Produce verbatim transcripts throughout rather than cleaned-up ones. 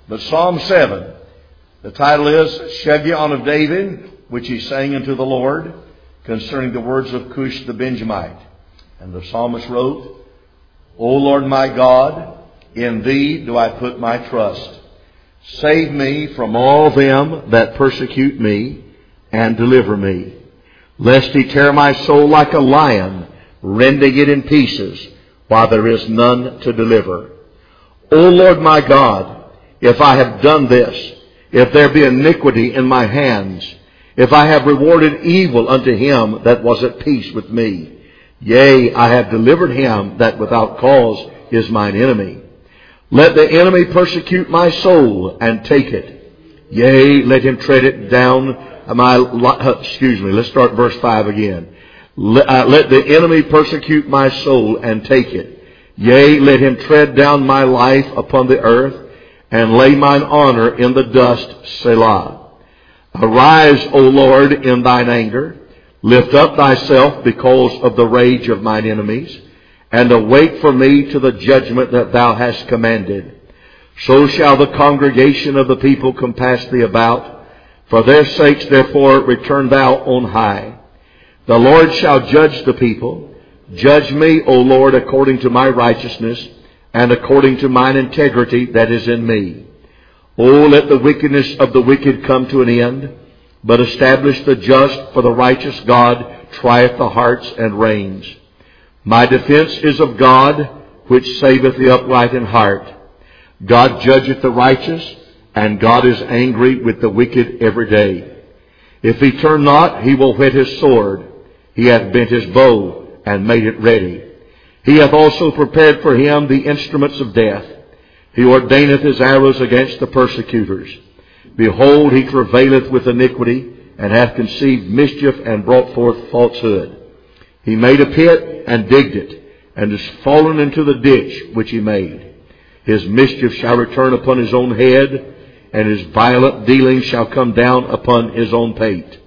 But Psalm seven, the title is Shegion of David, which he sang unto the Lord, concerning the words of Cush the Benjamite. And the psalmist wrote, O Lord my God, in thee do I put my trust. Save me from all them that persecute me, and deliver me, lest he tear my soul like a lion, rending it in pieces, while there is none to deliver. O Lord my God, if I have done this, if there be iniquity in my hands, if I have rewarded evil unto him that was at peace with me, yea, I have delivered him that without cause is mine enemy. Let the enemy persecute my soul and take it. Yea, let him tread it down. My, excuse me, let's start verse five again. Let, uh, let the enemy persecute my soul and take it. Yea, let him tread down my life upon the earth and lay mine honor in the dust, Selah. Arise, O Lord, in thine anger. Lift up thyself because of the rage of mine enemies, and awake for me to the judgment that thou hast commanded. So shall the congregation of the people compass thee about. For their sakes, therefore, return thou on high. The Lord shall judge the people. Judge me, O Lord, according to my righteousness, and according to mine integrity that is in me. O let the wickedness of the wicked come to an end, but establish the just, for the righteous God trieth the hearts and reins. My defense is of God, which saveth the upright in heart. God judgeth the righteous, and God is angry with the wicked every day. If he turn not, he will whet his sword. He hath bent his bow, and made it ready. He hath also prepared for him the instruments of death. He ordaineth his arrows against the persecutors. Behold, he travaileth with iniquity, and hath conceived mischief, and brought forth falsehood. He made a pit, and digged it, and is fallen into the ditch which he made. His mischief shall return upon his own head, and his violent dealing shall come down upon his own pate.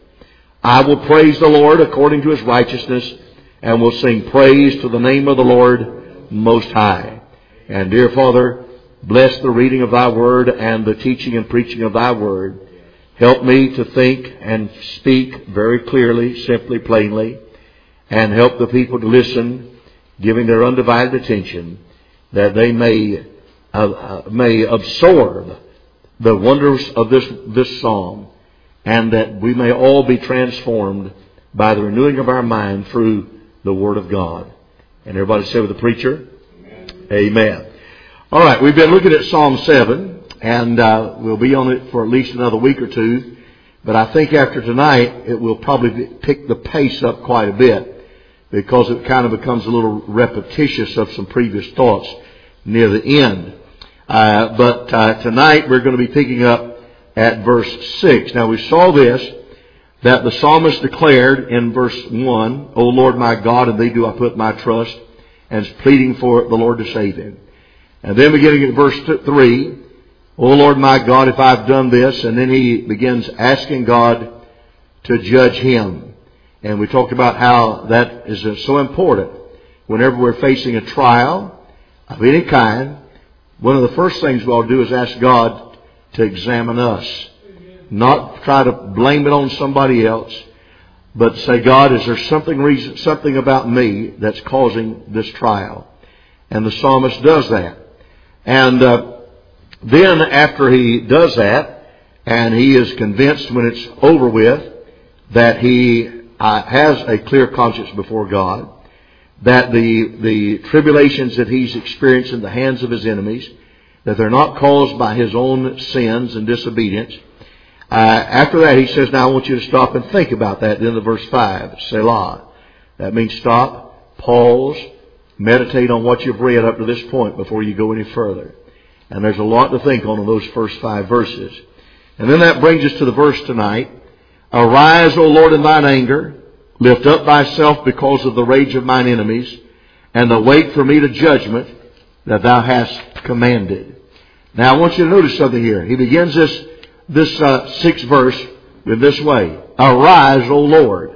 I will praise the Lord according to his righteousness, and will sing praise to the name of the Lord Most High. And dear Father, bless the reading of thy word and the teaching and preaching of thy word. Help me to think and speak very clearly, simply, plainly, and help the people to listen, giving their undivided attention, that they may uh, uh, may absorb the wonders of this this psalm, and that we may all be transformed by the renewing of our mind through the Word of God. And everybody say with the preacher, Amen. Amen. All right, we've been looking at Psalm seven, and uh, we'll be on it for at least another week or two. But I think after tonight, it will probably pick the pace up quite a bit, because it kind of becomes a little repetitious of some previous thoughts near the end. Uh, but uh, tonight we're going to be picking up at verse six. Now we saw this, that the psalmist declared in verse one, O Lord my God, in thee do I put my trust, and is pleading for the Lord to save him. And then beginning at verse three, O Lord my God, if I've done this, and then he begins asking God to judge him. And we talked about how that is so important. Whenever we're facing a trial of any kind, one of the first things we'll do is ask God to examine us. Not try to blame it on somebody else, but say, God, is there something reason, something about me that's causing this trial? And the psalmist does that. And uh, then after he does that, and he is convinced when it's over with that he uh, has a clear conscience before God, that the the tribulations that he's experienced in the hands of his enemies, that they're not caused by his own sins and disobedience. Uh, after that, he says, now I want you to stop and think about that. Then the verse five, Selah. That means stop, pause, meditate on what you've read up to this point before you go any further. And there's a lot to think on in those first five verses. And then that brings us to the verse tonight. Arise, O Lord, in thine anger. Lift up thyself because of the rage of mine enemies, and await for me to judgment that thou hast commanded. Now I want you to notice something here. He begins this this uh, sixth verse in this way. Arise, O Lord.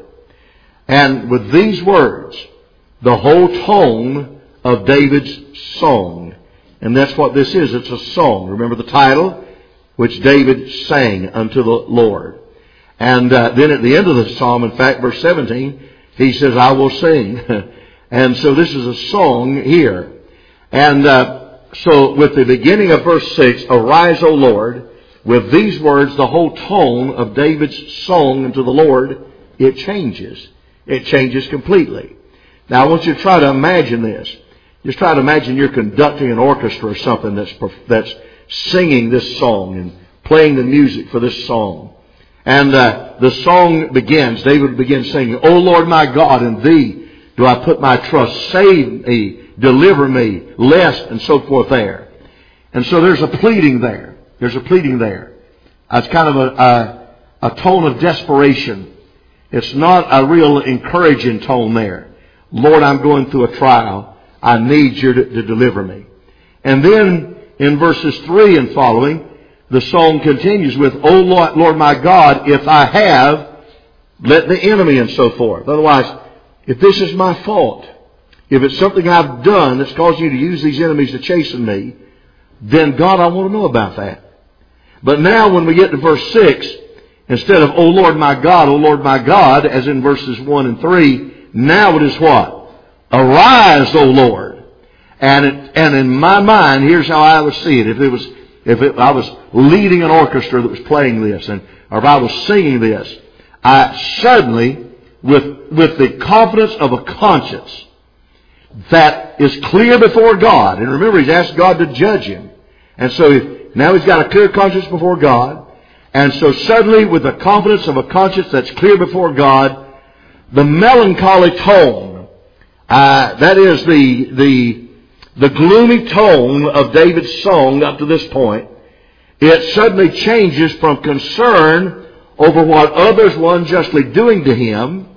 And with these words, the whole tone of David's song. And that's what this is. It's a song. Remember the title? which David sang unto the Lord. And uh, then at the end of the psalm, in fact, verse seventeen, he says, I will sing. And so this is a song here. And uh, so with the beginning of verse six, arise, O Lord, with these words, the whole tone of David's song unto the Lord, it changes. It changes completely. Now I want you to try to imagine this. Just try to imagine you're conducting an orchestra or something that's, that's singing this song and playing the music for this song. And uh, the song begins, David begins singing, O Lord my God, in Thee do I put my trust. Save me, deliver me, lest, and so forth there. And so there's a pleading there. There's a pleading there. It's kind of a, a, a tone of desperation. It's not a real encouraging tone there. Lord, I'm going through a trial. I need you to, to deliver me. And then in verses three and following, the song continues with, O Lord, Lord my God, if I have, let the enemy, and so forth. Otherwise, if this is my fault, if it's something I've done that's caused you to use these enemies to chasten me, then God, I want to know about that. But now when we get to verse six, instead of, O Lord my God, O Lord my God, as in verses one and three, now it is what? Arise, O Lord. And it, and in my mind, here's how I would see it. If it was, if it, I was leading an orchestra that was playing this, and or if I was singing this, I suddenly, with with the confidence of a conscience that is clear before God, and remember, he's asked God to judge him, and so now he's got a clear conscience before God, and so suddenly, with the confidence of a conscience that's clear before God, the melancholy tone, uh, that is the the The gloomy tone of David's song up to this point, it suddenly changes from concern over what others were unjustly doing to him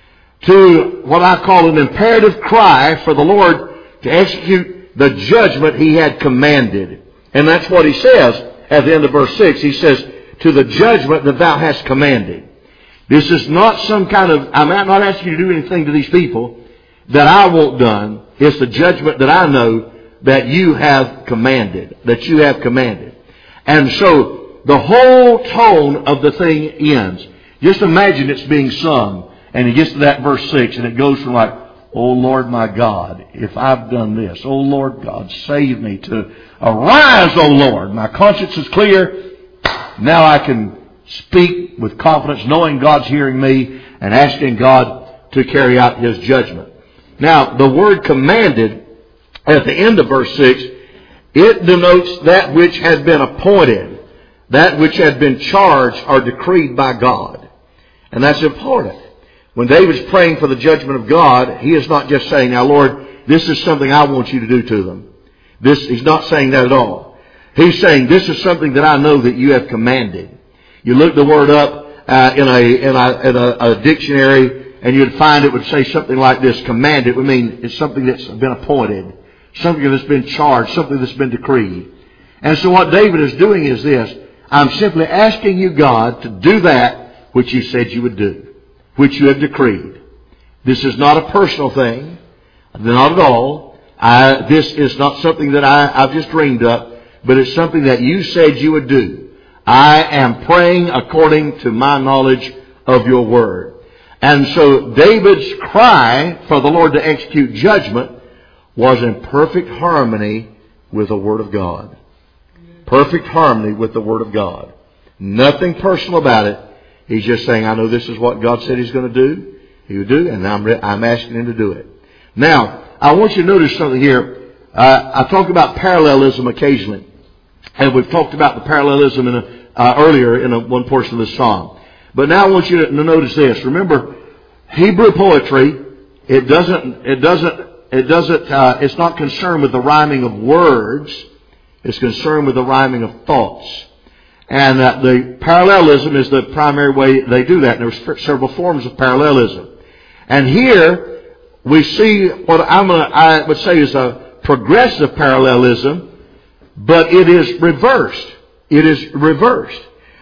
to what I call an imperative cry for the Lord to execute the judgment He had commanded. And that's what he says at the end of verse six. He says, to the judgment that Thou hast commanded. This is not some kind of, I'm not asking you to do anything to these people that I want done. It's the judgment that I know that you have commanded. That you have commanded. And so the whole tone of the thing ends. Just imagine it's being sung. And it gets to that verse six and it goes from like, O Lord my God, if I've done this, O Lord God, save me, to arise, O Lord. My conscience is clear. Now I can speak with confidence, knowing God's hearing me and asking God to carry out His judgment. Now, the word commanded at the end of verse six, it denotes that which had been appointed, that which had been charged or decreed by God. And that's important. When David's praying for the judgment of God, he is not just saying, now Lord, this is something I want you to do to them. This, he's not saying that at all. He's saying, this is something that I know that you have commanded. You look the word up uh, in, a, in, a, in a, a dictionary, and you'd find it would say something like this, commanded. It would mean it's something that's been appointed, something that's been charged, something that's been decreed. And so what David is doing is this, I'm simply asking you, God, to do that which you said you would do, which you have decreed. This is not a personal thing, not at all. I, this is not something that I, I've just dreamed up, but it's something that you said you would do. I am praying according to my knowledge of your word. And so David's cry for the Lord to execute judgment was in perfect harmony with the Word of God. Perfect harmony with the Word of God. Nothing personal about it. He's just saying, I know this is what God said He's going to do. He would do, and I'm, I'm asking Him to do it. Now, I want you to notice something here. Uh, I talk about parallelism occasionally. And we've talked about the parallelism in a, uh, earlier in a, one portion of the psalm. But now I want you to notice this. Remember, Hebrew poetry, it doesn't, it doesn't, it doesn't, uh, it's not concerned with the rhyming of words. It's concerned with the rhyming of thoughts. And uh, the parallelism is the primary way they do that. And there's several forms of parallelism. And here, we see what I'm gonna, I would say is a progressive parallelism, but it is reversed. It is reversed.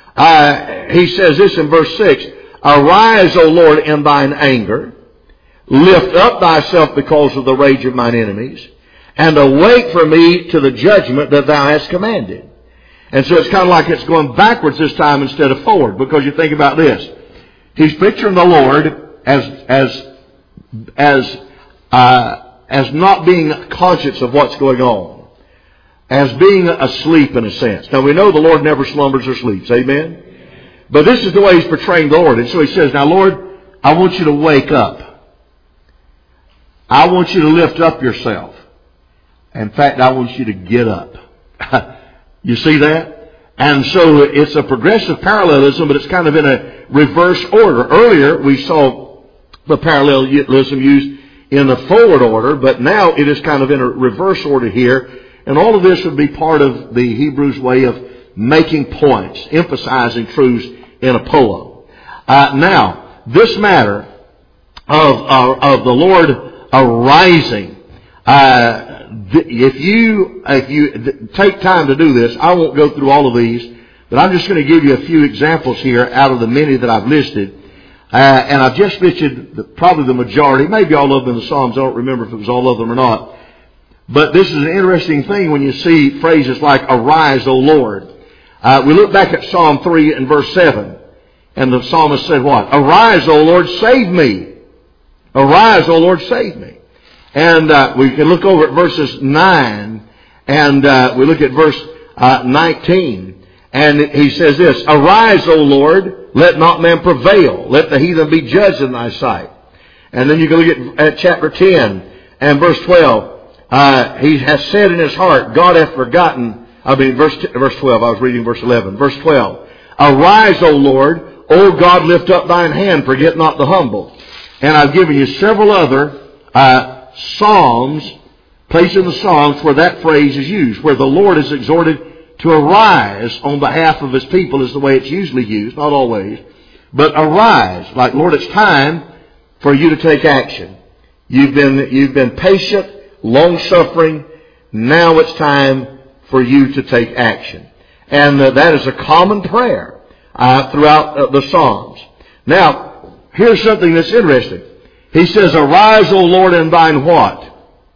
Uh, he says this in verse six, arise, O Lord, in thine anger. Lift up thyself because of the rage of mine enemies. And awake for me to the judgment that thou hast commanded. And so it's kind of like it's going backwards this time instead of forward, because you think about this. He's picturing the Lord as, as, as, uh, as not being conscious of what's going on. As being asleep in a sense. Now we know the Lord never slumbers or sleeps. Amen? But this is the way He's portraying the Lord. And so He says, now Lord, I want you to wake up. I want you to lift up yourself. In fact, I want you to get up. You see that? And so it's a progressive parallelism, but it's kind of in a reverse order. Earlier we saw the parallelism used in a forward order, but now it is kind of in a reverse order here. And all of this would be part of the Hebrews' way of making points, emphasizing truths in a poem. Uh, now, this matter of, uh, of the Lord arising, uh, if you, if you take time to do this, I won't go through all of these, but I'm just going to give you a few examples here out of the many that I've listed. Uh, and I've just listed the, probably the majority, maybe all of them in the Psalms. I don't remember if it was all of them or not. But this is an interesting thing when you see phrases like, arise, O Lord. Uh, we look back at Psalm three and verse seven. And the psalmist said what? Arise, O Lord, save me. Arise, O Lord, save me. And uh, we can look over at verses nine. And uh, we look at verse uh, nineteen. And he says this, arise, O Lord, let not man prevail. Let the heathen be judged in thy sight. And then you can look at, at chapter ten and verse twelve. Uh, he has said in his heart, God hath forgotten. I mean, verse, verse twelve, I was reading verse eleven. Verse twelve. Arise, O Lord, O God, lift up thine hand, forget not the humble. And I've given you several other, uh, Psalms, places in the Psalms where that phrase is used, where the Lord is exhorted to arise on behalf of His people is the way it's usually used, not always. But arise, like, Lord, it's time for you to take action. You've been, you've been patient, long-suffering. Now it's time for you to take action. And uh, that is a common prayer uh, throughout uh, the Psalms. Now, here's something that's interesting. He says, arise, O Lord, in thine what?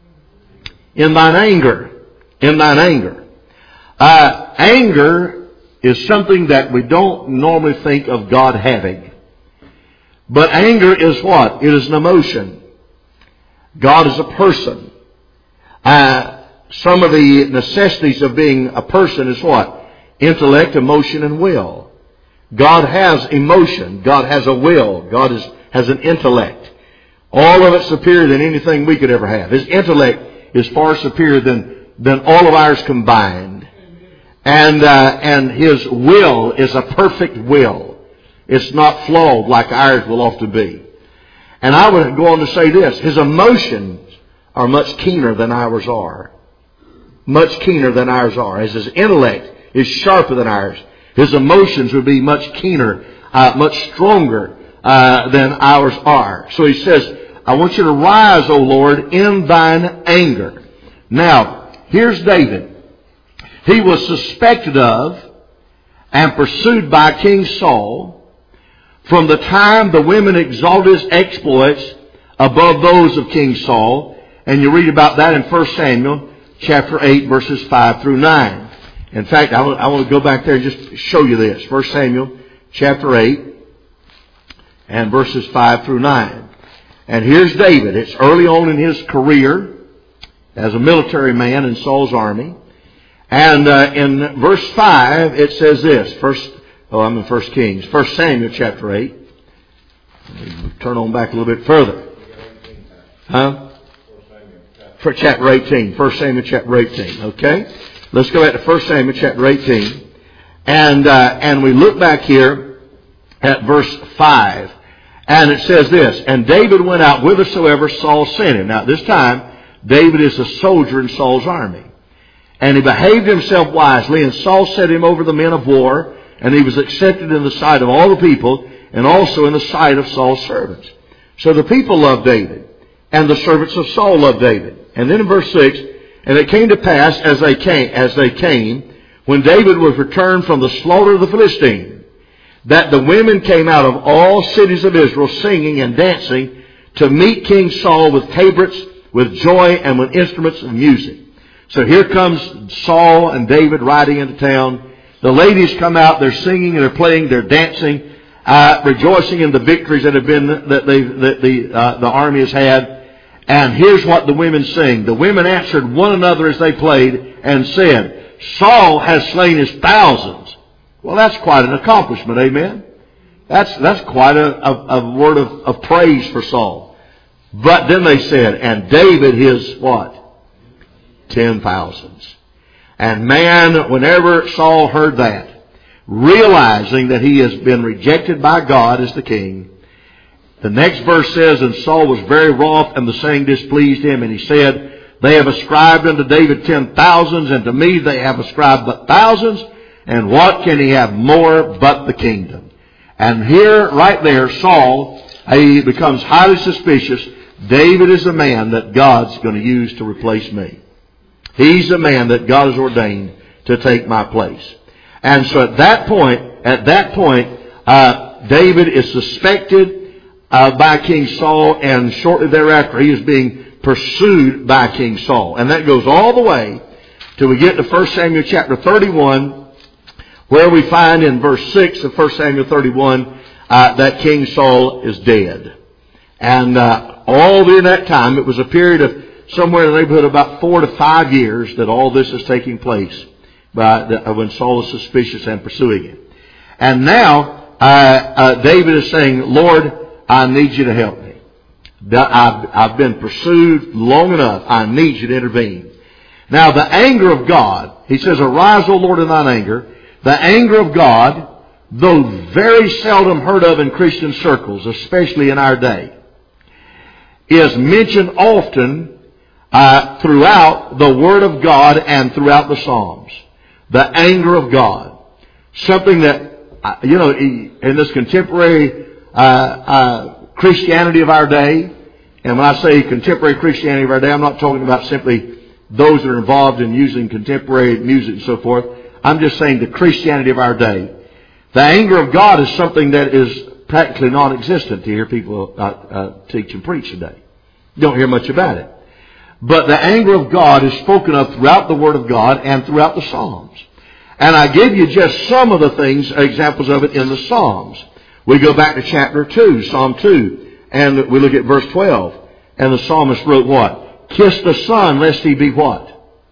In thine anger. In thine anger. Uh, anger is something that we don't normally think of God having. But anger is what? It is an emotion. God is a person. Uh, some of the necessities of being a person is what? Intellect, emotion, and will. God has emotion. God has a will. God is, has an intellect. All of it superior than anything we could ever have. His intellect is far superior than, than all of ours combined. And, uh, and His will is a perfect will. It's not flawed like ours will often be. And I would go on to say this. His emotions are much keener than ours are. Much keener than ours are. As His intellect is sharper than ours, His emotions would be much keener, uh, much stronger uh, than ours are. So He says, I want you to rise, O Lord, in thine anger. Now, here's David. He was suspected of and pursued by King Saul from the time the women exalted his exploits above those of King Saul. And you read about that in First Samuel chapter eight, verses five through nine. In fact, I want, I want to go back there and just show you this. First Samuel chapter eight and verses five through nine. And here's David. It's early on in his career as a military man in Saul's army. And uh, in verse five, it says this. First, oh, I'm in First Kings. First Samuel chapter eight. Turn on back a little bit further. Huh? For chapter eighteen. First Samuel chapter eighteen. Okay? Let's go back to First Samuel chapter eighteen. And, uh, and we look back here at verse five. And it says this, and David went out whithersoever Saul sent him. Now at this time, David is a soldier in Saul's army. And he behaved himself wisely, and Saul set him over the men of war, and he was accepted in the sight of all the people, and also in the sight of Saul's servants. So the people loved David, and the servants of Saul loved David. And then in verse six, and it came to pass as they came, as they came, when David was returned from the slaughter of the Philistines, that the women came out of all cities of Israel singing and dancing to meet King Saul with tabrets, with joy, and with instruments of music. So here comes Saul and David riding into town, The ladies come out, they're singing, they're playing, they're dancing, uh, rejoicing in the victories that have been, that they, that the, uh, the army has had. And here's what the women sing. The women answered one another as they played and said, Saul has slain his thousands. Well, that's quite an accomplishment, amen? That's, that's quite a, a, a word of, of praise for Saul. But then they said, and David his what? Ten thousands. And man, whenever Saul heard that, realizing that he has been rejected by God as the king, the next verse says, and Saul was very wroth, and the saying displeased him, and he said, they have ascribed unto David ten thousands, and to me they have ascribed but thousands, and what can he have more but the kingdom? And here, right there, Saul, he becomes highly suspicious. David is the man that God's going to use to replace me. He's the man that God has ordained to take my place. And so at that point, at that point, uh, David is suspected uh, by King Saul, and shortly thereafter he is being pursued by King Saul. And that goes all the way till we get to First Samuel chapter thirty-one, where we find in verse six of First Samuel thirty-one uh, that King Saul is dead. And uh, all during that time, it was a period of somewhere in the neighborhood of about four to five years that all this is taking place, by the, when Saul is suspicious and pursuing him. And now uh, uh, David is saying, Lord, I need you to help me. I've, I've been pursued long enough. I need you to intervene. Now the anger of God, he says, arise, O Lord, in thine anger. The anger of God, though very seldom heard of in Christian circles, especially in our day, is mentioned often Uh, throughout the Word of God and throughout the Psalms. The anger of God. Something that, uh, you know, in this contemporary uh, uh, Christianity of our day, and when I say contemporary Christianity of our day, I'm not talking about simply those that are involved in using contemporary music and so forth. I'm just saying the Christianity of our day. The anger of God is something that is practically non-existent to hear people uh, uh, teach and preach today. You don't hear much about it. But the anger of God is spoken of throughout the Word of God and throughout the Psalms. And I gave you just some of the things, examples of it in the Psalms. We go back to chapter two, Psalm two, and we look at verse twelve. And the psalmist wrote what? Kiss the Son, lest he be what?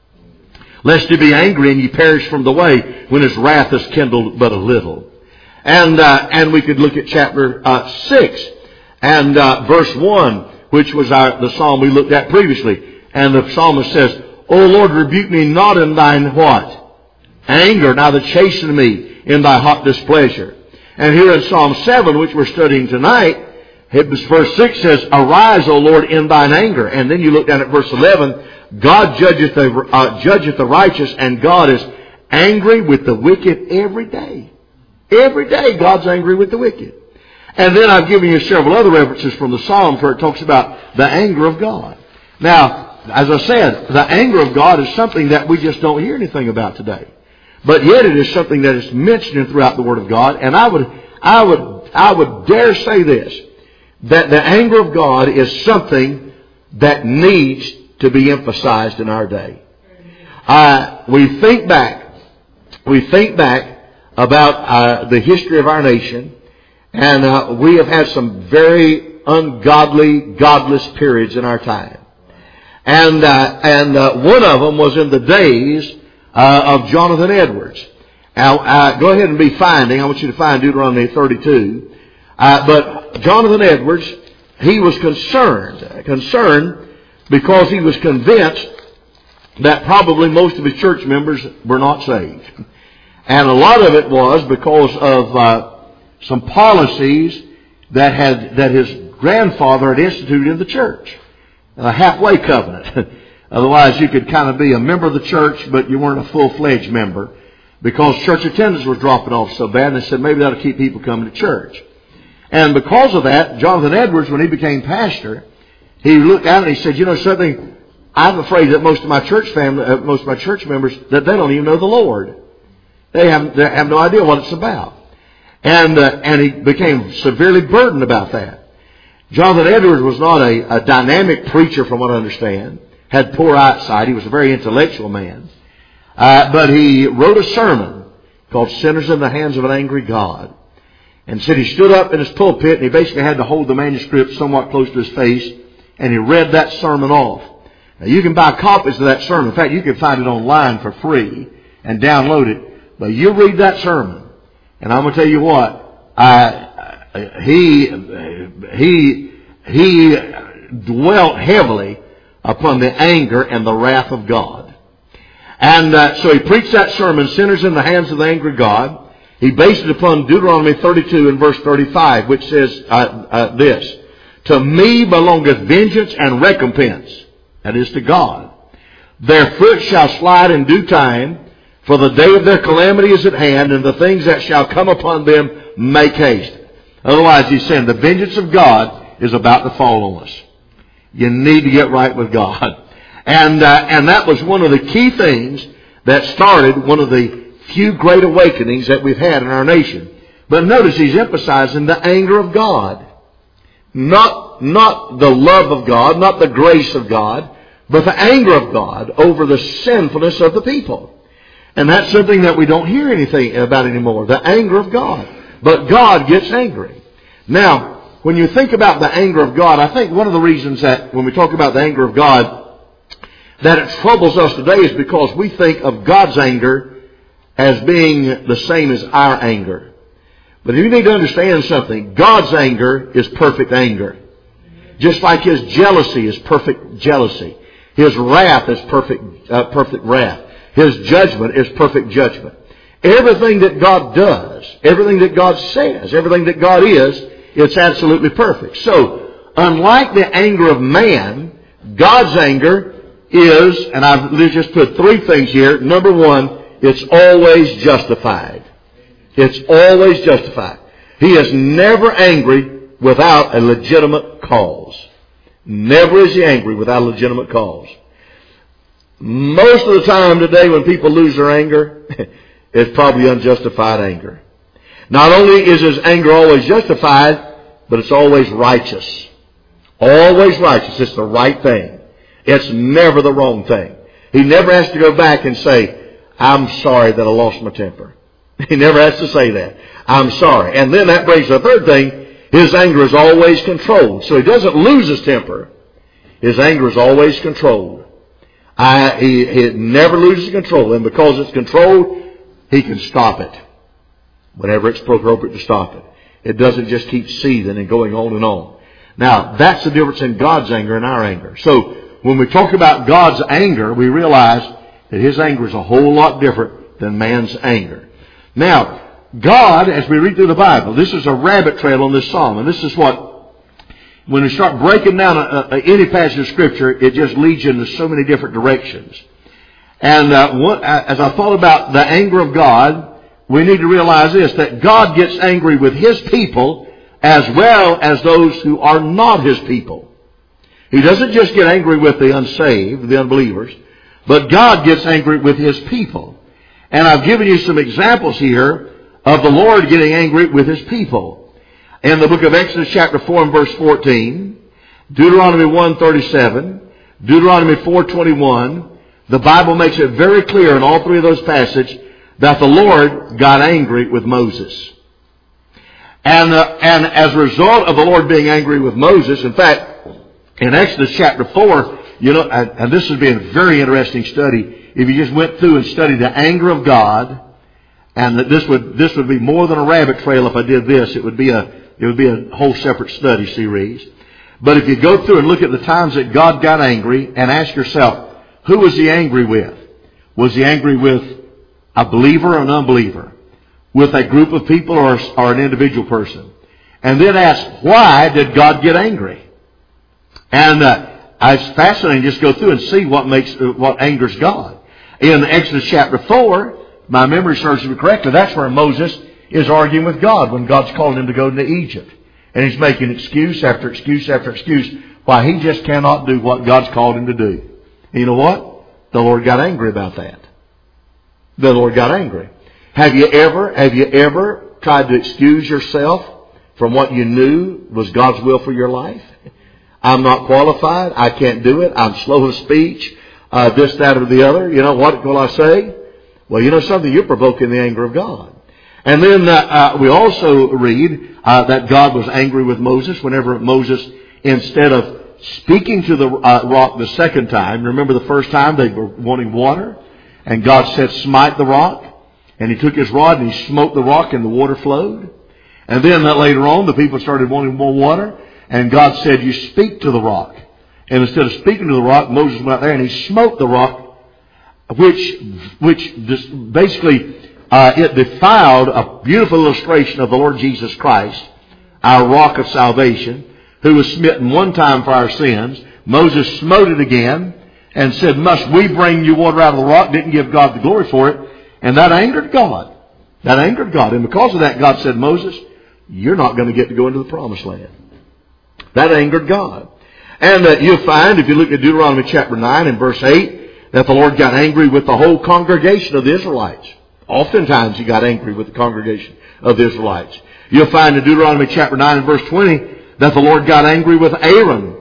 Lest he be angry and ye perish from the way, when his wrath is kindled but a little. And uh, and we could look at chapter uh, six and uh, verse one, which was our, the psalm we looked at previously. And the psalmist says, O Lord, rebuke me not in thine what? Anger, neither chasten me in thy hot displeasure. And here in Psalm seven, which we're studying tonight, verse six says, arise, O Lord, in thine anger. And then you look down at verse eleven, God judgeth the, uh, judgeth the righteous, and God is angry with the wicked every day. Every day God's angry with the wicked. And then I've given you several other references from the Psalms where it talks about the anger of God. Now, as I said, the anger of God is something that we just don't hear anything about today. But yet it is something that is mentioned throughout the Word of God. And I would, I would, I would dare say this, that the anger of God is something that needs to be emphasized in our day. Uh, we think back, we think back about uh, the history of our nation, and uh, we have had some very ungodly, godless periods in our time. And uh, and uh, one of them was in the days uh, of Jonathan Edwards. Now, uh, go ahead and be finding. I want you to find Deuteronomy thirty-two. Uh, but Jonathan Edwards, he was concerned, concerned because he was convinced that probably most of his church members were not saved. And a lot of it was because of uh, some policies that had that his grandfather had instituted in the church. A halfway covenant. Otherwise, you could kind of be a member of the church, but you weren't a full-fledged member, because church attendance was dropping off so bad. And they said maybe that'll keep people coming to church. And because of that, Jonathan Edwards, when he became pastor, he looked out and he said, "You know something? I'm afraid that most of my church family, uh, most of my church members, that they don't even know the Lord. They have they have no idea what it's about." And uh, and he became severely burdened about that. Jonathan Edwards was not a, a dynamic preacher, from what I understand. Had poor eyesight. He was a very intellectual man. Uh, but he wrote a sermon called Sinners in the Hands of an Angry God. And said he stood up in his pulpit and he basically had to hold the manuscript somewhat close to his face, and he read that sermon off. Now you can buy copies of that sermon. In fact, you can find it online for free and download it. But you read that sermon, and I'm going to tell you what, I, I, he, he, he dwelt heavily upon the anger and the wrath of God. And uh, so he preached that sermon, Sinners in the Hands of the Angry God. He based it upon Deuteronomy thirty-two and verse thirty-five, which says uh, uh, this: To me belongeth vengeance and recompense, that is to God. Their foot shall slide in due time, for the day of their calamity is at hand, and the things that shall come upon them make haste. Otherwise, he's saying the vengeance of God is about to fall on us. You need to get right with God. And, uh, and that was one of the key things that started one of the few great awakenings that we've had in our nation. But notice he's emphasizing the anger of God. Not, not the love of God, not the grace of God, but the anger of God over the sinfulness of the people. And that's something that we don't hear anything about anymore, the anger of God. But God gets angry. Now, when you think about the anger of God, I think one of the reasons that when we talk about the anger of God, that it troubles us today is because we think of God's anger as being the same as our anger. But you need to understand something. God's anger is perfect anger. Just like His jealousy is perfect jealousy. His wrath is perfect, uh, perfect wrath. His judgment is perfect judgment. Everything that God does, everything that God says, everything that God is, it's absolutely perfect. So, unlike the anger of man, God's anger is, and I've just put three things here. Number one, it's always justified. It's always justified. He is never angry without a legitimate cause. Never is He angry without a legitimate cause. Most of the time today when people lose their anger, it's probably unjustified anger. Not only is His anger always justified, but it's always righteous. Always righteous. It's the right thing. It's never the wrong thing. He never has to go back and say, I'm sorry that I lost my temper. He never has to say that. I'm sorry. And then that brings the third thing. His anger is always controlled. So He doesn't lose His temper. His anger is always controlled. I, he, he never loses control. And because it's controlled, He can stop it whenever it's appropriate to stop it. It doesn't just keep seething and going on and on. Now, that's the difference in God's anger and our anger. So, when we talk about God's anger, we realize that His anger is a whole lot different than man's anger. Now, God, as we read through the Bible, this is a rabbit trail on this psalm. And this is what, when we start breaking down a, a, any passage of Scripture, it just leads you into so many different directions. And uh, what, as I thought about the anger of God, we need to realize this, that God gets angry with His people as well as those who are not His people. He doesn't just get angry with the unsaved, the unbelievers, but God gets angry with His people. And I've given you some examples here of the Lord getting angry with His people. In the book of Exodus chapter four and verse fourteen, Deuteronomy one thirty-seven, Deuteronomy four twenty-one, the Bible makes it very clear in all three of those passages that the Lord got angry with Moses. And, uh, and as a result of the Lord being angry with Moses, in fact, in Exodus chapter four, you know, and, and this would be a very interesting study if you just went through and studied the anger of God, and that this would this would be more than a rabbit trail if I did this. It would be a it would be a whole separate study series. But if you go through and look at the times that God got angry and ask yourself, who was He angry with? Was He angry with a believer or an unbeliever? With a group of people or, or an individual person? And then ask, why did God get angry? And uh, it's fascinating to just go through and see what makes uh, what angers God. In Exodus chapter four, my memory serves me correctly, that's where Moses is arguing with God when God's calling him to go into Egypt. And he's making excuse after excuse after excuse why he just cannot do what God's called him to do. And you know what? The Lord got angry about that. The Lord got angry. Have you ever, have you ever tried to excuse yourself from what you knew was God's will for your life? I'm not qualified. I can't do it. I'm slow of speech. Uh, this, that, or the other. You know, what will I say? Well, you know something? You're provoking the anger of God. And then uh, uh, we also read uh, that God was angry with Moses whenever Moses, instead of speaking to the uh, rock the second time, remember the first time they were wanting water? And God said, smite the rock. And he took his rod and he smote the rock and the water flowed. And then uh, later on, the people started wanting more water. And God said, you speak to the rock. And instead of speaking to the rock, Moses went out there and he smote the rock, which, which basically, uh, it defiled a beautiful illustration of the Lord Jesus Christ, our rock of salvation, who was smitten one time for our sins. Moses smote it again and said, must we bring you water out of the rock? Didn't give God the glory for it. And that angered God. That angered God. And because of that, God said, Moses, you're not going to get to go into the promised land. That angered God. And uh, you'll find, if you look at Deuteronomy chapter nine and verse eight, that the Lord got angry with the whole congregation of the Israelites. Oftentimes he got angry with the congregation of the Israelites. You'll find in Deuteronomy chapter nine and verse twenty that the Lord got angry with Aaron,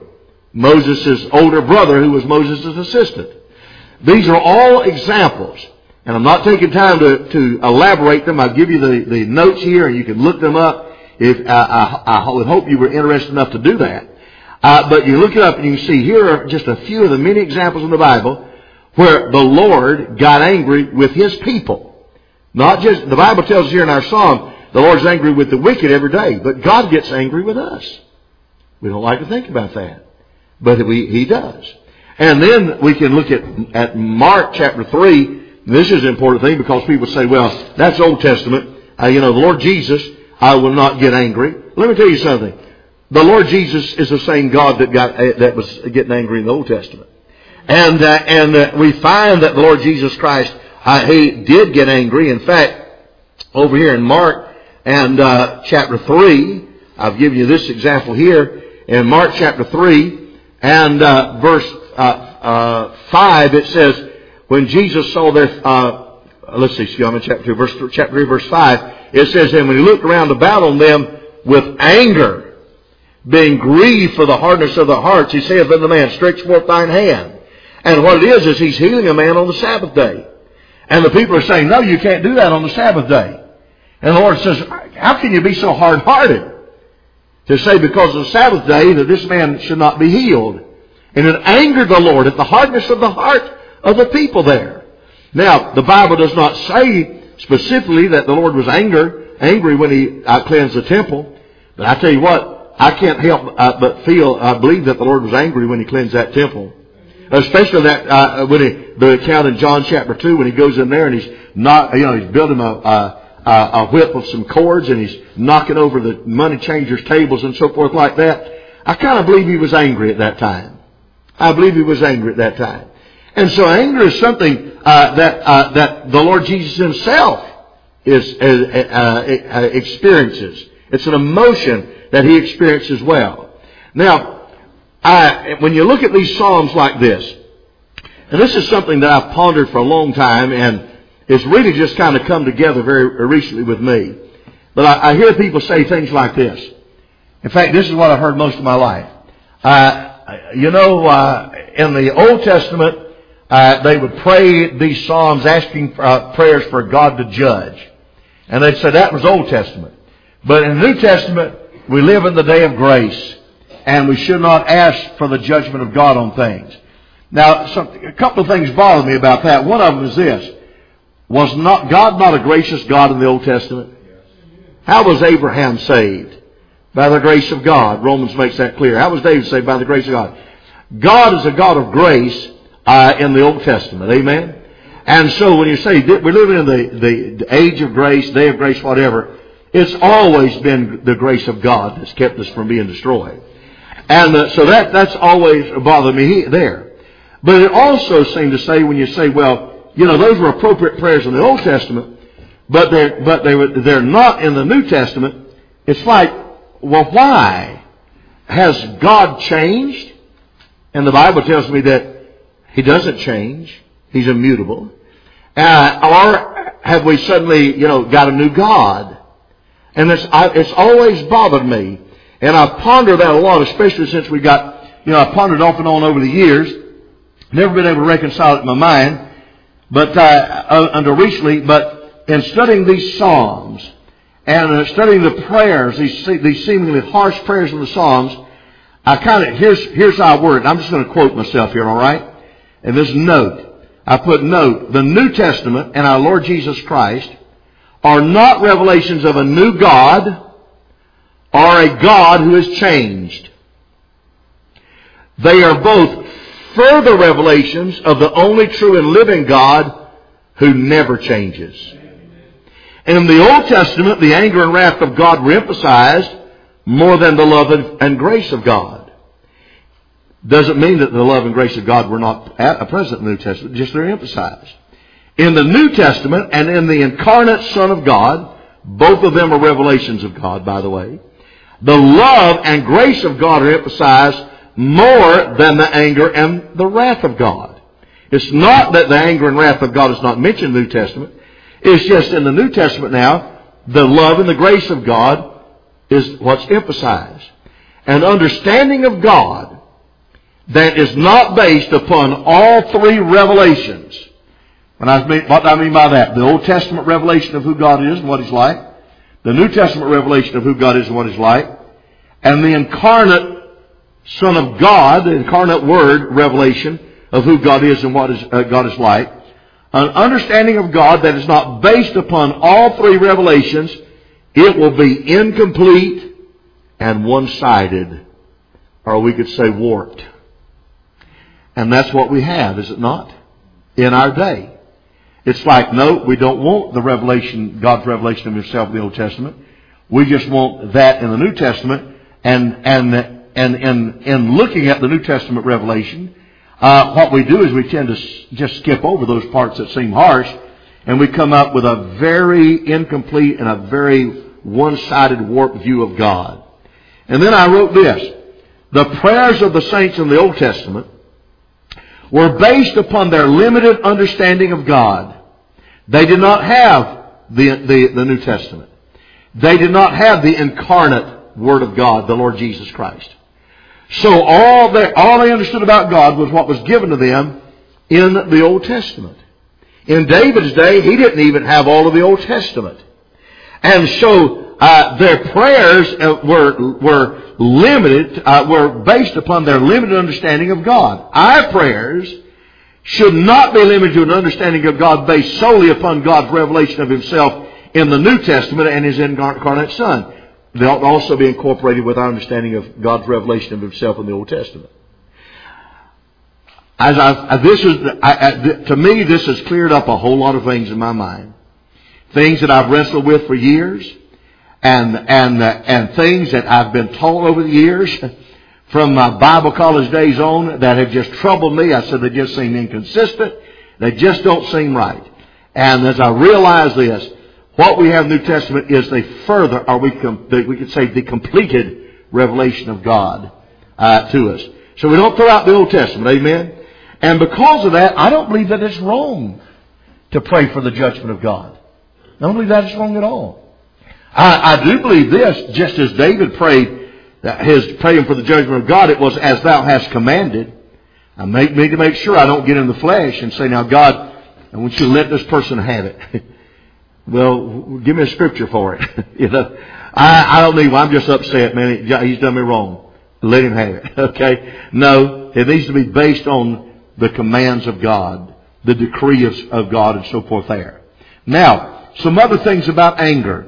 Moses' older brother, who was Moses' assistant. These are all examples. And I'm not taking time to, to elaborate them. I'll give you the, the notes here and you can look them up. If uh, I, I would hope you were interested enough to do that. Uh, but you look it up and you can see here are just a few of the many examples in the Bible where the Lord got angry with His people. Not just, the Bible tells us here in our psalm, the Lord's angry with the wicked every day. But God gets angry with us. We don't like to think about that. But we, He does. And then we can look at, at Mark chapter three. This is an important thing because people say, well, that's Old Testament. Uh, you know, the Lord Jesus, I will not get angry. Let me tell you something. The Lord Jesus is the same God that got uh, that was getting angry in the Old Testament. And uh, and uh, we find that the Lord Jesus Christ, uh, He did get angry. In fact, over here in Mark and uh, chapter three, I've given you this example here. In Mark chapter three and uh, verse uh, uh, five, it says, when Jesus saw their, uh, let's see, excuse me, chapter two, verse, chapter three, verse five, it says, and when He looked around about on them with anger, being grieved for the hardness of their hearts, He saith unto the man, stretch forth thine hand. And what it is, is He's healing a man on the Sabbath day. And the people are saying, no, you can't do that on the Sabbath day. And the Lord says, how can you be so hard-hearted to say because of the Sabbath day that this man should not be healed? And it angered the Lord at the hardness of the heart of the people there. Now, the Bible does not say specifically that the Lord was anger, angry when He uh, cleansed the temple. But I tell you what, I can't help uh, but feel, I believe that the Lord was angry when He cleansed that temple. Especially that, uh, when He, the account in John chapter two, when He goes in there and He's not, you know, He's building a, a, a whip with some cords and He's knocking over the money changers' tables and so forth like that. I kind of believe He was angry at that time. I believe He was angry at that time. And so anger is something uh, that uh, that the Lord Jesus Himself is uh, uh, experiences. It's an emotion that He experiences as well. Now, I, when you look at these psalms like this, and this is something that I've pondered for a long time, and it's really just kind of come together very recently with me. But I, I hear people say things like this. In fact, this is what I've heard most of my life. Uh, you know, uh, in the Old Testament, Uh, they would pray these psalms asking uh, prayers for God to judge. And they'd say that was Old Testament. But in the New Testament, we live in the day of grace. And we should not ask for the judgment of God on things. Now, some, a couple of things bother me about that. One of them is this. Was not God not a gracious God in the Old Testament? How was Abraham saved? By the grace of God. Romans makes that clear. How was David saved? By the grace of God. God is a God of grace Uh, in the Old Testament. Amen? And so when you say we're living in the, the, the age of grace, day of grace, whatever, it's always been the grace of God that's kept us from being destroyed. And uh, so that that's always bothered me there. But it also seemed to say when you say, well, you know, those were appropriate prayers in the Old Testament, but they're, but they were, they're not in the New Testament. It's like, well, why? Has God changed? And the Bible tells me that He doesn't change. He's immutable. Uh, or have we suddenly, you know, got a new God? And it's, I, it's always bothered me. And I've pondered that a lot, especially since we got, you know, I've pondered off and on over the years. Never been able to reconcile it in my mind. but uh, under recently, but in studying these Psalms and uh, studying the prayers, these these seemingly harsh prayers in the Psalms, I kind of here's here's how I word it. I'm just going to quote myself here, all right? And this note, I put note: the New Testament and our Lord Jesus Christ are not revelations of a new God or a God who has changed. They are both further revelations of the only true and living God who never changes. And in the Old Testament, the anger and wrath of God were emphasized more than the love and grace of God. Doesn't mean that the love and grace of God were not present in the New Testament, just they're emphasized. In the New Testament and in the incarnate Son of God, both of them are revelations of God, by the way, the love and grace of God are emphasized more than the anger and the wrath of God. It's not that the anger and wrath of God is not mentioned in the New Testament. It's just in the New Testament now, the love and the grace of God is what's emphasized. An understanding of God that is not based upon all three revelations. When I mean, what do I mean by that? The Old Testament revelation of who God is and what He's like. The New Testament revelation of who God is and what He's like. And the incarnate Son of God, the incarnate Word revelation of who God is and what is, uh, God is like. An understanding of God that is not based upon all three revelations, it will be incomplete and one-sided. Or we could say warped. And that's what we have, is it not? In our day. It's like, no, we don't want the revelation, God's revelation of Himself in the Old Testament. We just want that in the New Testament. And, and, and in, in looking at the New Testament revelation, uh, what we do is we tend to s- just skip over those parts that seem harsh, and we come up with a very incomplete and a very one-sided warped view of God. And then I wrote this: the prayers of the saints in the Old Testament were based upon their limited understanding of God. They did not have the, the, the New Testament. They did not have the incarnate Word of God, the Lord Jesus Christ. So all they, all they understood about God was what was given to them in the Old Testament. In David's day, he didn't even have all of the Old Testament. And so uh, their prayers uh, were were limited, uh, were based upon their limited understanding of God. Our prayers should not be limited to an understanding of God based solely upon God's revelation of Himself in the New Testament and His incarnate Son. They ought to also be incorporated with our understanding of God's revelation of Himself in the Old Testament. As I, this is, I, I, to me, this has cleared up a whole lot of things in my mind. Things that I've wrestled with for years, and and uh, and things that I've been told over the years from my Bible college days on that have just troubled me. I said they just seem inconsistent. They just don't seem right. And as I realize this, what we have in the New Testament is the further, or we com- we could say the completed revelation of God uh, to us. So we don't throw out the Old Testament, amen? And because of that, I don't believe that it's wrong to pray for the judgment of God. I don't believe that it's wrong at all. I, I do believe this, just as David prayed, his praying for the judgment of God, it was as thou hast commanded. I make me to make sure I don't get in the flesh and say, now God, I want you to let this person have it. Well, give me a scripture for it. you know, I, I don't need. Well, I'm just upset, man. He's done me wrong. Let him have it. Okay? No, it needs to be based on the commands of God, the decree of, of God, and so forth. There. Now, some other things about anger.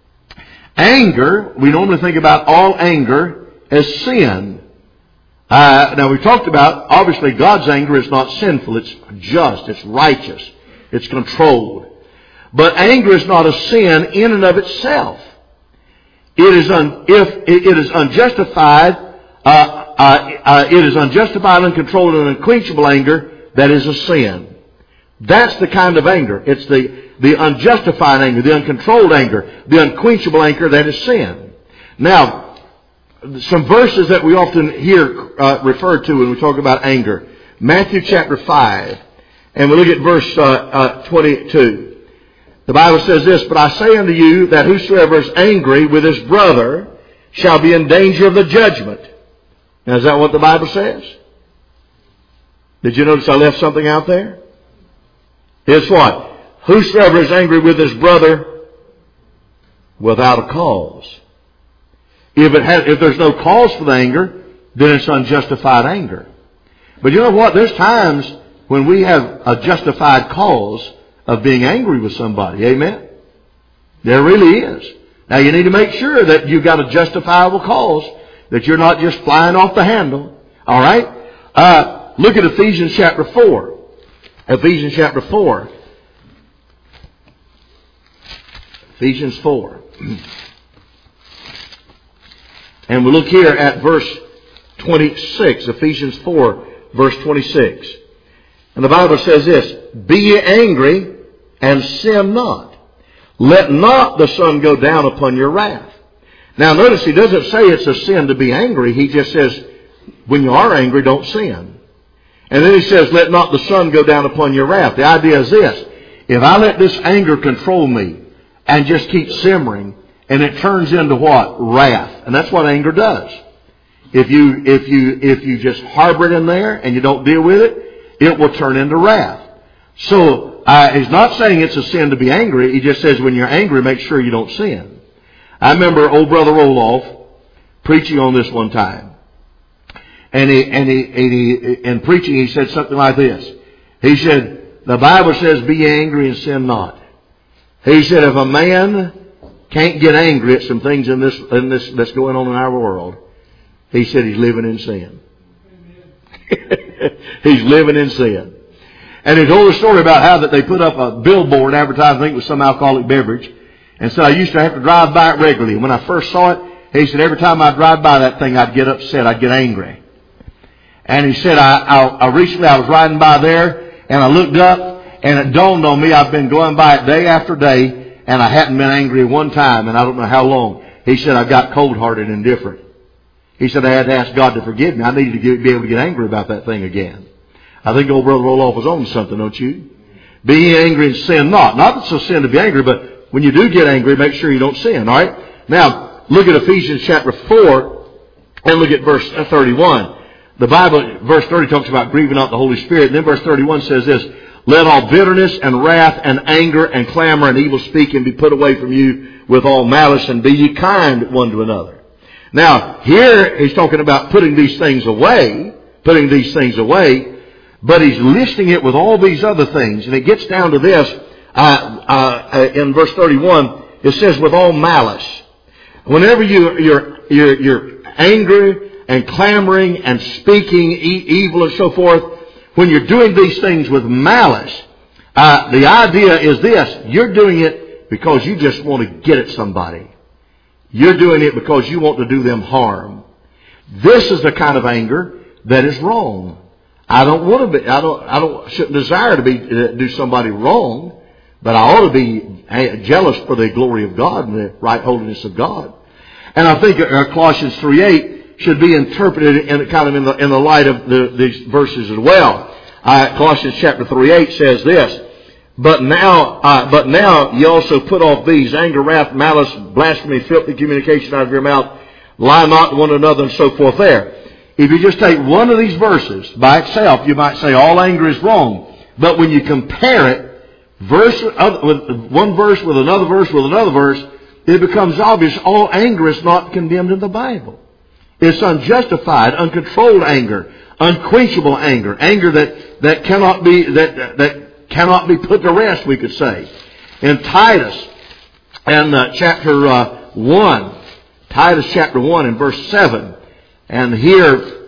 Anger, we normally think about all anger as sin. Uh, now, we talked about, obviously, God's anger is not sinful. It's just. It's righteous. It's controlled. But anger is not a sin in and of itself. It is un, if it is unjustified, uh, uh, uh, it is unjustified, uncontrolled, and unquenchable anger that is a sin. That's the kind of anger. It's the, the unjustified anger, the uncontrolled anger, the unquenchable anger that is sin. Now, some verses that we often hear uh, referred to when we talk about anger. Matthew chapter five, and we look at verse uh, uh, twenty-two. The Bible says this, but I say unto you that whosoever is angry with his brother shall be in danger of the judgment. Now, is that what the Bible says? Did you notice I left something out there? It's what? Whosoever is angry with his brother without a cause. If it has, if there's no cause for the anger, then it's unjustified anger. But you know what? There's times when we have a justified cause of being angry with somebody. Amen? There really is. Now you need to make sure that you've got a justifiable cause, that you're not just flying off the handle. All right? Uh, look at Ephesians chapter four. Ephesians chapter four. Ephesians four. And we look here at verse twenty-six. Ephesians four, verse twenty-six. And the Bible says this, be ye angry and sin not. Let not the sun go down upon your wrath. Now notice he doesn't say it's a sin to be angry. He just says, when you are angry, don't sin. And then he says, let not the sun go down upon your wrath. The idea is this, if I let this anger control me and just keep simmering, and it turns into what? Wrath. And that's what anger does. If you, if you, if you just harbor it in there and you don't deal with it, it will turn into wrath. So, uh, he's not saying it's a sin to be angry. He just says when you're angry, make sure you don't sin. I remember old Brother Roloff preaching on this one time. And he, and he, and he, in preaching, he said something like this. He said, the Bible says, be angry and sin not. He said, if a man can't get angry at some things in this, in this, that's going on in our world, he said he's living in sin. He's living in sin. And he told a story about how that they put up a billboard advertising, I think, with some alcoholic beverage. And so I used to have to drive by it regularly. When I first saw it, he said every time I drive by that thing, I'd get upset. I'd get angry. And he said, I, I, I recently I was riding by there, and I looked up, and it dawned on me I've been going by it day after day, and I hadn't been angry one time, and I don't know how long. He said, I got cold-hearted and indifferent. He said, I had to ask God to forgive me. I needed to get, be able to get angry about that thing again. I think old Brother Roloff was on something, don't you? Be angry and sin not. Not that it's a sin to be angry, but when you do get angry, make sure you don't sin, all right? Now, look at Ephesians chapter four, and look at verse thirty-one. The Bible, verse thirty talks about grieving not the Holy Spirit. And then verse thirty-one says this, let all bitterness and wrath and anger and clamor and evil speaking be put away from you with all malice, and be ye kind one to another. Now, here he's talking about putting these things away, putting these things away, but he's listing it with all these other things. And it gets down to this, uh, uh, in verse thirty-one, it says with all malice. Whenever you, you're, you're, you're angry and clamoring and speaking e- evil and so forth, when you're doing these things with malice, uh, the idea is this, you're doing it because you just want to get at somebody. You're doing it because you want to do them harm. This is the kind of anger that is wrong. I don't want to be, I don't, I don't, shouldn't desire to be, uh, do somebody wrong, but I ought to be jealous for the glory of God and the right holiness of God. And I think uh, Colossians three eight should be interpreted in kind of in the, in the light of the, these verses as well. Uh, Colossians chapter three eight says this, But now, uh, but now ye also put off these, anger, wrath, malice, blasphemy, filthy communication out of your mouth. Lie not to one another, and so forth there. If you just take one of these verses by itself, you might say all anger is wrong. But when you compare it, verse with one verse with another verse with another verse, it becomes obvious all anger is not condemned in the Bible. It's unjustified, uncontrolled anger, unquenchable anger, anger that, that cannot be that that cannot be put to rest, we could say. In Titus, and uh, chapter uh, one, Titus chapter one and verse seven, and here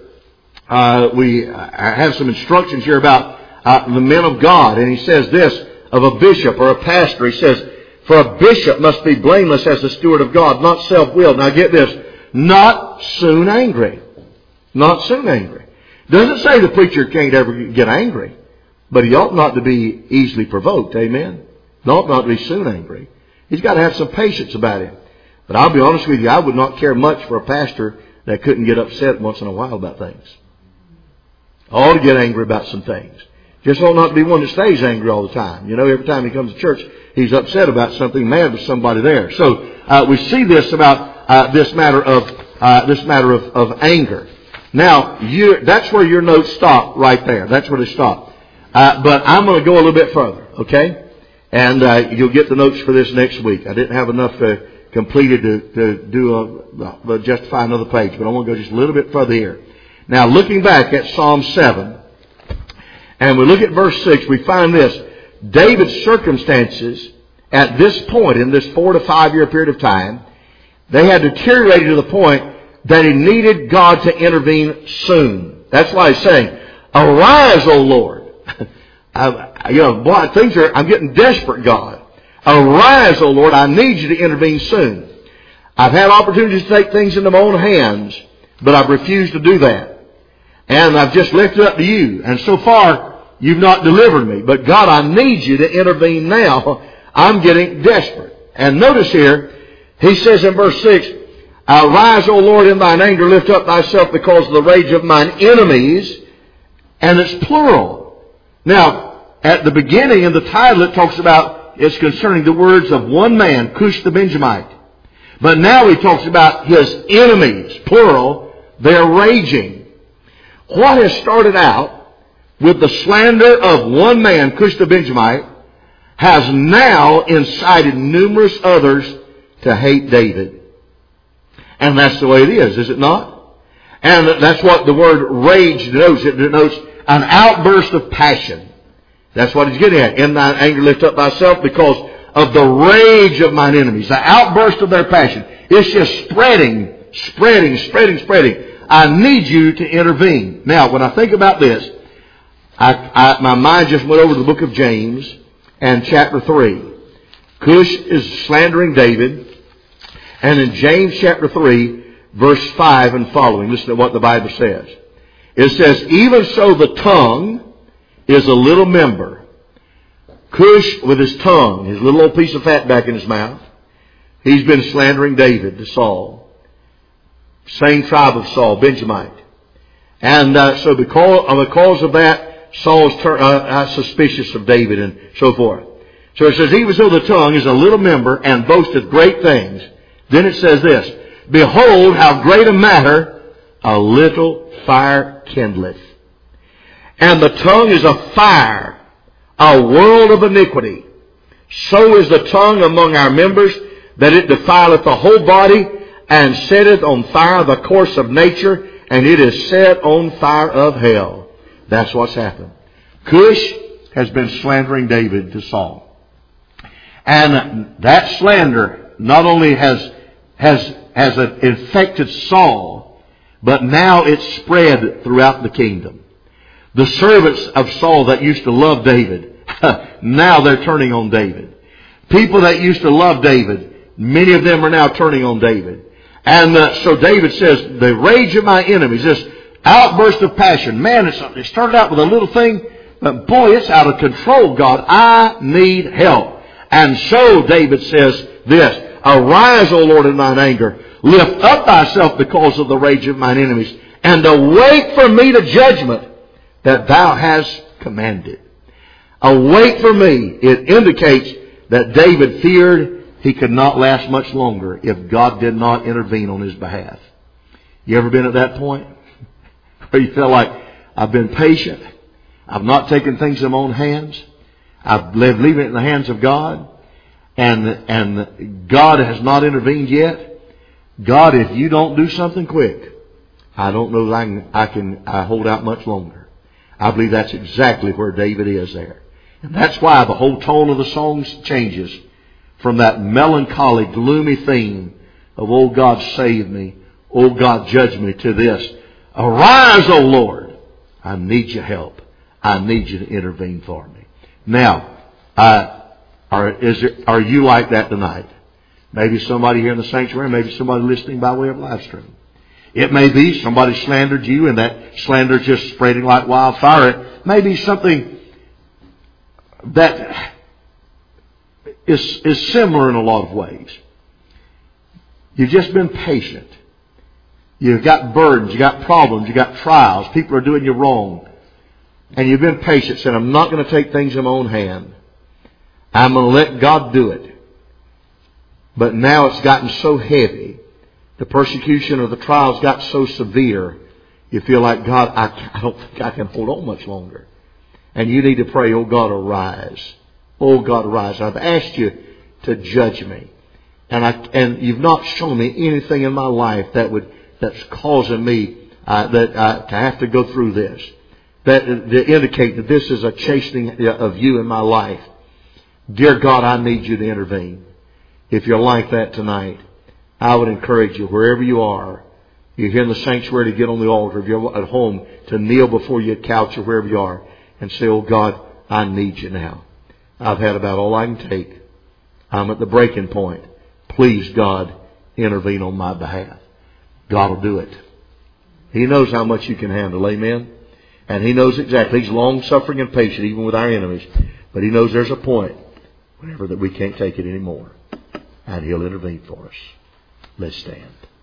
uh, we have some instructions here about uh, the men of God, and he says this of a bishop or a pastor. He says, "For a bishop must be blameless as the steward of God, not self-willed." Now get this. Not soon angry. Not soon angry. Doesn't say the preacher can't ever get angry, but he ought not to be easily provoked. Amen? He ought not to be soon angry. He's got to have some patience about him. But I'll be honest with you, I would not care much for a pastor that couldn't get upset once in a while about things. I ought to get angry about some things. Just ought not to be one that stays angry all the time. You know, every time he comes to church, he's upset about something, mad with somebody there. So uh, we see this about Uh, this matter of uh, this matter of, of anger. Now, you, that's where your notes stop right there. That's where they stop. Uh, but I'm going to go a little bit further, okay? And uh, you'll get the notes for this next week. I didn't have enough uh, completed to, to do a, uh, justify another page, but I want to go just a little bit further here. Now, looking back at Psalm seven, and we look at verse six, we find this. David's circumstances at this point, in this four to five year period of time, they had deteriorated to the point that he needed God to intervene soon. That's why he's saying, arise, O Lord. I, you know, boy, things are, I'm getting desperate, God. Arise, O Lord, I need you to intervene soon. I've had opportunities to take things into my own hands, but I've refused to do that. And I've just left it up to you. And so far, you've not delivered me. But God, I need you to intervene now. I'm getting desperate. And notice here, he says in verse six, arise, O Lord, in thine anger, lift up thyself because of the rage of mine enemies. And it's plural. Now, at the beginning in the title it talks about, it's concerning the words of one man, Cush the Benjamite. But now he talks about his enemies, plural, they're raging. What has started out with the slander of one man, Cush the Benjamite, has now incited numerous others to hate David. And that's the way it is, is it not? And that's what the word rage denotes. It denotes an outburst of passion. That's what he's getting at. In thine anger lift up thyself because of the rage of mine enemies. The outburst of their passion. It's just spreading, spreading, spreading, spreading. I need you to intervene. Now, when I think about this, I, I, my mind just went over to the book of James and chapter three. Cush is slandering David. And in James chapter three, verse five and following, listen to what the Bible says. It says, even so the tongue is a little member. Cush with his tongue, his little old piece of fat back in his mouth, he's been slandering David to Saul. Same tribe of Saul, Benjamite. And uh, so because, uh, because of that, Saul's tur- uh, uh, suspicious of David and so forth. So it says, even so the tongue is a little member and boasteth great things. Then it says this, behold how great a matter a little fire kindleth. And the tongue is a fire, a world of iniquity. So is the tongue among our members, that it defileth the whole body, and setteth on fire the course of nature, and it is set on fire of hell. That's what's happened. Cush has been slandering David to Saul. And that slander not only has, has, has infected Saul, but now it's spread throughout the kingdom. The servants of Saul that used to love David, now they're turning on David. People that used to love David, many of them are now turning on David. And uh, so David says, the rage of my enemies, this outburst of passion. Man, it's, it started out with a little thing, but boy, it's out of control, God. I need help. And so David says this, arise, O Lord, in thine anger. Lift up thyself because of the rage of mine enemies, and awake for me to judgment that thou hast commanded. Awake for me. It indicates that David feared he could not last much longer if God did not intervene on his behalf. You ever been at that point? Where you feel like, I've been patient. I've not taken things in my own hands. I've lived leaving it in the hands of God. And, and God has not intervened yet. God, if you don't do something quick, I don't know that I can, I can I hold out much longer. I believe that's exactly where David is there. And that's why the whole tone of the songs changes from that melancholy, gloomy theme of, oh God, save me, oh God, judge me, to this, arise, O Lord, I need your help. I need you to intervene for me. Now, uh, are, is there, are you like that tonight? Maybe somebody here in the sanctuary, maybe somebody listening by way of live stream. It may be somebody slandered you and that slander just spreading like wildfire. It may be something that is, is similar in a lot of ways. You've just been patient. You've got burdens, you've got problems, you've got trials. People are doing you wrong. And you've been patient, saying, I'm not going to take things in my own hand. I'm going to let God do it. But now it's gotten so heavy. The persecution or the trials got so severe. You feel like, God, I, I don't think I can hold on much longer. And you need to pray, oh God, arise. Oh God, arise. I've asked you to judge me. And I, and you've not shown me anything in my life that would, that's causing me, uh, that, uh, to have to go through this. That, to indicate that this is a chastening of you in my life. Dear God, I need you to intervene. If you're like that tonight, I would encourage you, wherever you are, you're here in the sanctuary, to get on the altar. If you're at home, to kneel before your couch or wherever you are and say, oh God, I need you now. I've had about all I can take. I'm at the breaking point. Please, God, intervene on my behalf. God will do it. He knows how much you can handle. Amen. And He knows exactly. He's long-suffering and patient, even with our enemies. But He knows there's a point whenever that we can't take it anymore. And He'll intervene for us. Let's stand.